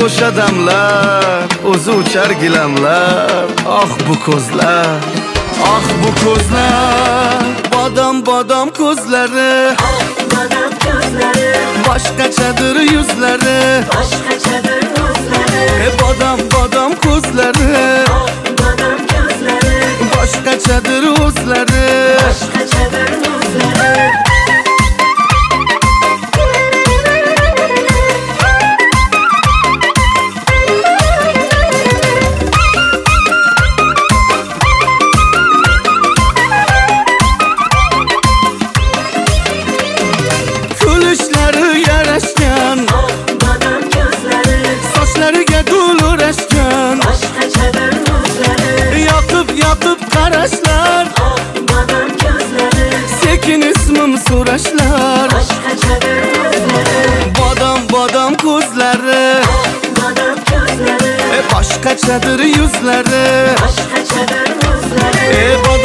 xo'sh odamlar, o'zi uchar gilamlar. Ah bu ko'zlar, ah bu ko'zlar, bodom ko'zlari, Badam ko'zlari, boshqachadir yuzlari. boshqachadir ko'zlari. Bodom ko'zlari, Badam ko'zlari, boshqachadir o'zlari. boshqachadir ko'zlari. Kulishlari yarashgan, Badam ko'zlari, sochlariga gul o'rashgan. boshqachadir ko'zlari. Yoqib qarashlar, Badam ko'zlari, sekin ismim so'rashlar. boshqachadir ko'zlari. Bodom ko'zlari, Badam ko'zlari, boshqachadir yuzlari. boshqachadir ko'zlari.